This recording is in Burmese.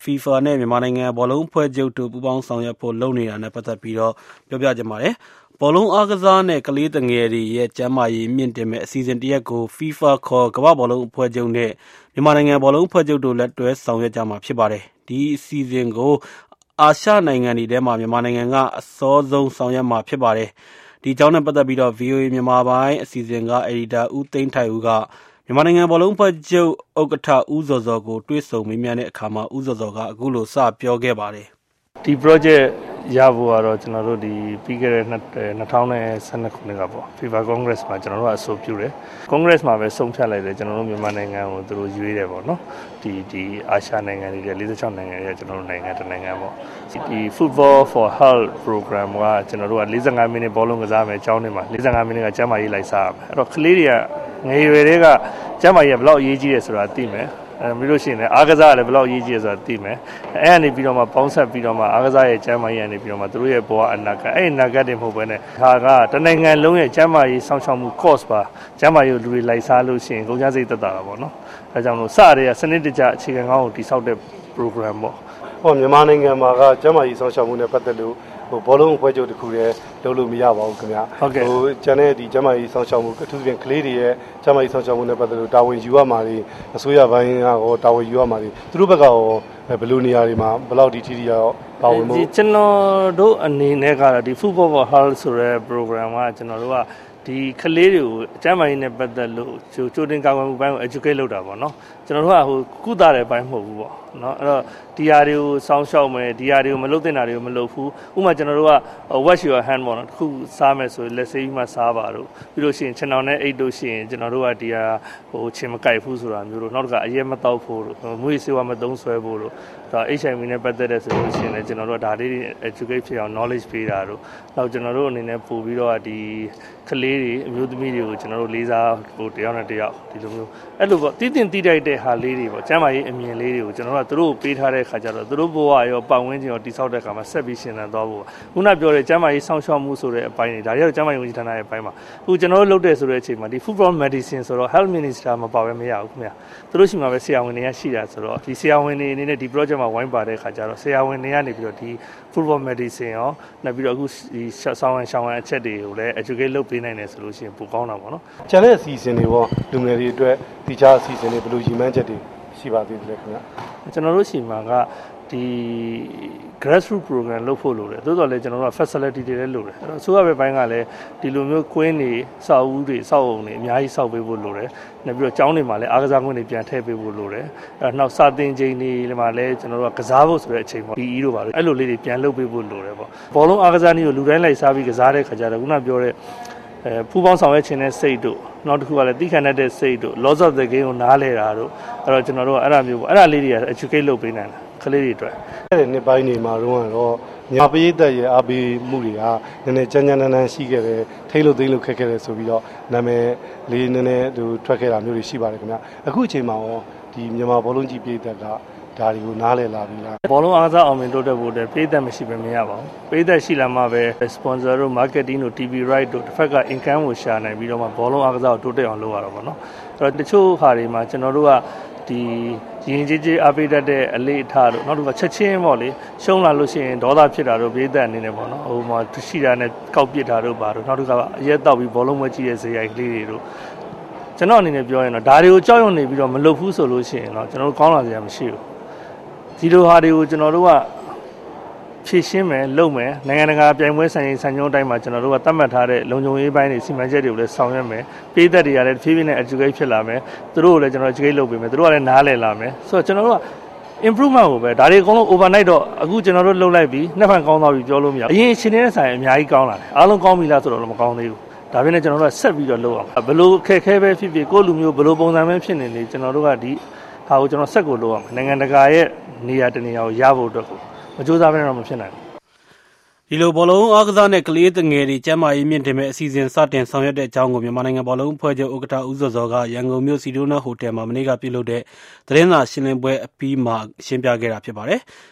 FIFA နဲ့မြန်မာနိုင်ငံဘောလုံးဖွဲ့ချုပ်တို့ပူးပေါင်းဆောင်ရွက်ဖို့လုပ်နေတာနဲ့ပတ်သက်ပြီးတော့ပြောပြကြပါမယ်။ဘောလုံးအားကစားနဲ့ကလေးသငယ်တွေရဲ့ကျန်းမာရေးမြင့်တင်မဲ့အစီအစဉ်တရက်ကို FIFA ခေါ်ကမ္ဘာဘောလုံးအဖွဲ့ချုပ်နဲ့မြန်မာနိုင်ငံဘောလုံးဖွဲ့ချုပ်တို့လက်တွဲဆောင်ရွက်ကြမှာဖြစ်ပါတယ်။ဒီအစီအစဉ်ကိုအာရှနိုင်ငံတွေထဲမှာမြန်မာနိုင်ငံကအစောဆုံးဆောင်ရွက်မှာဖြစ်ပါတယ်။ဒီအကြောင်းနဲ့ပတ်သက်ပြီးတော့ VOA မြန်မာပိုင်းအစီအစဉ်ကအယ်ဒီတာဦးသိန်းထိုက်ဦးကမြန်မာနိုင်ငံဘောလုံးဖွဲ့ချုပ်ဥက္ကဋ္ဌဦးဇော်ဇော်ကိုတွေ့ဆုံမေးမြန်းတဲ့အခါမှာဦးဇော်ဇော်ကအခုလိုစပြောခဲ့ပါတယ်ဒီ project ရဖို့ကတော့ကျွန်တော်တို့ဒီပြီးခဲ့တဲ့2012ခုနှစ်ကပေါ့ FIFA Congress မှာကျွန်တော်တို့အဆိုပြုတယ် Congress မှာပဲဆုံးဖြတ်လိုက်တယ်ကျွန်တော်တို့မြန်မာနိုင်ငံကိုသူတို့ရွေးတယ်ပေါ့နော်ဒီအာရှနိုင်ငံတွေ46နိုင်ငံတွေကျွန်တော်တို့နိုင်ငံတစ်နိုင်ငံပေါ့ဒီ Football for Health Program ကကျွန်တော်တို့က45မိနစ်ဘောလုံးကစားမယ်အကြောင်းနဲ့မှာ45မိနစ်ကကျန်းမာရေးလိုက်စားရမယ်အဲ့တော့ကလေးတွေကငယ်ရွယ်တွေကကျန်းမာရေးဘယ်လောက်အရေးကြီးတယ်ဆိုတာသိမယ်ပြီးလို့ရှိရင်အားကစားလည်းဘယ်လောက်အရေးကြီးလဲဆိုတာသိမယ်အဲ့ကနေပြီးတော့မှပေါင်းဆက်ပြီးတော့မှအားကစားရဲ့ကျန်းမာရေးကနေပြီးတော့မှသူတို့ရဲ့ဘဝအနာဂတ်အဲ့အနာဂတ်တွေမဟုတ်ဘဲနဲ့ဒါကတနိုင်ငံလုံးရဲ့ကျန်းမာရေးစောင့်ရှောက်မှု course ပါကျန်းမာရေးကိုလူတွေလိုက်စားလို့ရှိရင်ကုန်ကျစရိတ်သက်သာတာပေါ့နော်ဒါကြောင့်မို့စရတဲ့စနစ်တကျအခြေခံကောင်းကိုတည်ဆောက်တဲ့ program ပေါ့ဟောမြန်မာနိုင်ငံမှာကကျန်းမာရေးစောင့်ရှောက်မှုနဲ့ပတ်သက်လို့ဘောလုံးအဖွဲ့ချုပ်တစ်ခုတည်းလုပ်လို့မရပါဘူးခင်ဗျာကျန်တဲ့ဒီကျန်းမာရေးစောင့်ရှောက်မှုအထူးသဖြင့်ကလေးတွေရဲ့ကျန်းမာရေးစောင့်ရှောက်မှုနဲ့ပတ်သက်လို့တာဝန်ယူရမှာတွေအစိုးရဘိုင်းကရောတာဝန်ယူရမှာတွေသူတို့ဘက်ကရောဘယ်လိုနေရာတွေမှာဘယ်လောက်ဒီထိထိရောက်ပါဝင်မှုကျွန်တော်တို့အနေနဲ့ကတော့ဒီ Football for Health ဆိုတဲ့ program ကကျွန်တော်တို့ကဒီကလေးတွေကိုအကျန်းမာရေးနဲ့ပတ်သက်လို့ကြိုတင်ကာကွယ်မှုပိုင်းကို educate လုပ်တာပေါ့နော်ကျွန်တော်တို့ကကုသတဲ့ဘိုင်းမဟုတ်ဘူးပေါ့နော်အဲ့တော့ဒီဟာတွေကိုစောင့်ရှောက်မယ်ဒီဟာတွေကိုမလုပ်သင့်တာတွေကိုမလုပ်ဘူးဥပမာကျွန်တော်တို့က wash your hand ပေါ့နော်တစ်ခုစားမယ်ဆိုလက်ဆေးပြီးမှစားပါတော့ပြီးလို့ရှိရင်ခြံတော်နဲ့အိတ်တို့ရှိရင်ကျွန်တော်တို့ကဒီဟာချင်းမကိုက်ဘူးဆိုတာမျိုးတို့နောက်တစ်ခါအရက်မတောက်ဖို့တို့မွေးစေဝါမသုံးဆွဲဖို့တို့ဒါ HIV နဲ့ပတ်သက်တဲ့ဆိုလို့ရှိရင်လည်းကျွန်တော်တို့ကဒါလေးတွေ educate ဖြစ်အောင် knowledge ပေးတာတို့နောက်ကျွန်တော်တို့အနေနဲ့ပို့ပြီးတော့ဒီကလေးတွေအမျိုးသမီးတွေကိုကျွန်တော်တို့လေးစားတယောက်နဲ့တယောက်ဒီလိုမျိုးအဲ့လိုပေါ့တည်တင်တည်တိုက်တဲ့ဟာလေးတွေပေါ့ကျမ်းမာရေးအမြင်လေးတွေကိုကျွန်တော်တို့ကသူတို့ပေးထားတဲ့ခါကျတော့သူတို့ဘဝရောပတ်ဝန်းကျင်ရောတိဆောက်တဲ့အခါမှာဆက်ပြီးရှင်သန်သွားဖို့ခုနပြောတဲ့ကျမ်းမာရေးစောင့်ရှောက်မှုဆိုတဲ့အပိုင်းတွေဒါတွေကတော့ကျမ်းမာရေးဝန်ကြီးဌာနရဲ့အပိုင်းမှာအခုကျွန်တော်တို့လုပ်တဲ့ဆိုတဲ့အချိန်မှာဒီ football medicine ဆိုတော့ health minister မပါဘဲမရဘူးခင်ဗျာသူတို့ရှိမှာပဲဆရာဝန်တွေကရှိတာဆိုတော့ဒီဆရာဝန်တွေအနေနဲ့ဒီ project မှာဝိုင်းပါတဲ့ခါကျတော့ဆရာဝန်တွေကနေပြီးတော့ဒီ football medicine ရောနောက်ပြီးတော့အခုဒီဆောင်းဝန်အချက်တွေကိုလည်း educate လုပ်ပေးနိုင်တယ်ဆိုလို့ရှိရင်ပိုကောင်းတာပေါ့နော်ကျန်တဲ့အစီအစဉ်တွေရောလူငယ်တွေအတွက်ဒီခြားအစီအစဉ်တွေဘယ်လိုရည်မှန်းချက်တွေရှိပါသေးတယ်ခင်ဗျာကျွန်တော်တို့ရှိမှာကဒီ grassroots program လုပ်ဖို့လိုတယ်သို့တော်လည်းကျွန်တော်တို့က facility တွေလည်းလိုတယ်အဲ့တော့အစိုးရဘက်ပိုင်းကလည်းဒီလိုမျိုးကွင်းတွေစောက်ဦးတွေစောက်အုံတွေအများကြီးစောက်ပေးဖို့လိုတယ်နောက်ပြီးတော့ကျောင်းတွေမှာလည်းအားကစားကွင်းတွေပြန်ထည့်ပေးဖို့လိုတယ်အဲ့နောက်စာသင်ချိန်တွေမှာလည်းကျွန်တော်တို့ကကစားဖို့ဆိုတဲ့အချိန်မှာ PE တို့ပါလို့အဲ့လိုလေးတွေပြန်လုပ်ပေးဖို့လိုတယ်ပေါ့ဘောလုံးအားကစားနည်းကိုလူတိုင်းလိုက်စားပြီးကစားတဲ့ခါကျတော့ခုနပြောတဲ့ဖူးပေါင်းဆောင်ရွက်ခြင်းတဲ့စိတ်တို့နောက်တစ်ခုကလည်းတိခဏတဲ့စိတ်တို့ loss of the game ကိုနားလဲတာတို့အဲ့တော့ကျွန်တော်တို့ကအဲ့ဒါမျိုးပေါ့အဲ့ဒါလေးတွေက educate လုပ်ပေးနိုင်တာကလေးတွေအတွက်အဲ့ဒီနှစ်ပိုင်းတွေမှာတော့ညာပရိသတ်ရဲ့အားပေးမှုတွေကနည်းနည်းကြမ်းကြမ်းတမ်းတမ်းရှိခဲ့တယ်ထိလို့သိလို့ခက်ခဲ့တယ်ဆိုပြီးတော့နာမည်လေးနည်းနည်းသူထွက်ခဲ့တာမျိုးတွေရှိပါတယ်ခင်ဗျအခုအချိန်မှာရောဒီမြန်မာဘောလုံးကြီးပရိသတ်ကဒါတွေကိုနားလည်လာပြီလားဘောလုံးအားကစားအောင်မြင်တိုးတက်ဖို့အတွက်ပြည်သက်မရှိဘဲမရပါဘူးပြည်သက်ရှိလာမှပဲ sponsor တို့ marketing တို့ TV right တို့တစ်ဖက်က income ကိုရှာနိုင်ပြီးတော့မှဘောလုံးအားကစားကိုတိုးတက်အောင်လုပ်ရတော့ဗောနော်အဲ့တော့တချို့ဟာတွေမှာကျွန်တော်တို့ကဒီရင်ကြီးအားပေးတတ်တဲ့အလေးအထားတို့နောက်တစ်ခါချက်ချင်းပေါ့လေရှုံးလာလို့ရှိရင်ဒေါသဖြစ်တာတို့ပြည်သက်အနေနဲ့ပေါ့နော်ဟိုမှာရှိတာနဲ့ကောက်ပစ်တာတို့ပါတို့နောက်တစ်ခါအရက်တောက်ပြီးဘောလုံးမကြည့်တဲ့ဇေယိုက်ကလေးတွေတို့ကျွန်တော်အနေနဲ့ပြောရင်တော့ဒါတွေကိုကြောက်ရွံ့နေပြီးတော့မလုပ်ဘူးဆိုလို့ရှိရင်တော့ကျွန်တော်တို့ကောင်းလာစရာမရှိဘူးဒီလိုဟာတွေကိုကျွန်တော်တို့ကဖြည့်ရှင်းမယ်လုပ်မယ်နိုင်ငံတကာပြိုင်ပွဲဆိုင်ရင်စံညွှန်းတိုင်းမှာကျွန်တော်တို့ကသတ်မှတ်ထားတဲ့လုံခြုံရေးပိုင်းတွေစီမံချက်တွေကိုလည်းဆောင်ရွက်မယ်ပြည်သက်တွေကလည်းဖြည်းဖြည်းနဲ့ educate ဖြစ်လာမယ်သူတို့ကိုလည်းကျွန်တော် educate လုပ်ပေးမယ်သူတို့ကလည်းနားလည်လာမယ်ဆိုတော့ကျွန်တော်တို့က improvement ကိုပဲဒါတွေအကုန်လုံး overnight တော့အခုကျွန်တော်တို့လုပ်လိုက်ပြီးနှစ်ဖက်ကောင်းသွားပြီပြောလို့မရဘူးအရင်ရှင်နေတဲ့ဆိုင်အများကြီးကောင်းလာတယ်အားလုံးကောင်းပြီလားဆိုတော့မကောင်းသေးဘူးဒါပေမဲ့ကျွန်တော်တို့ကဆက်ပြီးတော့လုပ်အောင်ဘယ်လိုအခက်အခဲပဲဖြစ်ဖြစ်ကိုယ့်လူမျိုးဘယ်လိုပုံစံပဲဖြစ်နေနေကျွန်တော်တို့ကဒီဟာကိုကျွန်တော်ဆက်ကိုလုပ်အောင်နိုင်ငံတကာရဲ့နေရာတနေရာကိုရဖို့အတွက်ကိုမကြိုးစားဘဲတော့မဖြစ်နိုင်ဘူးဒီလိုဘောလုံးအားကစားနဲ့ကလေးငယ်တွေကျန်းမာရေးမြင့်တင်မဲ့အစီအစဉ်စတင်ဆောင်ရွက်တဲ့အကြောင်းကိုမြန်မာနိုင်ငံဘောလုံးအဖွဲ့ချုပ်ဥက္ကဋ္ဌဦးဇော်ဇော်ကရန်ကုန်မြို့စီဒိုနာဟိုတယ်မှာမနေ့ကပြုလုပ်တဲ့သတင်းစာရှင်းလင်းပွဲအပြီးမှာရှင်းပြခဲ့တာဖြစ်ပါတယ်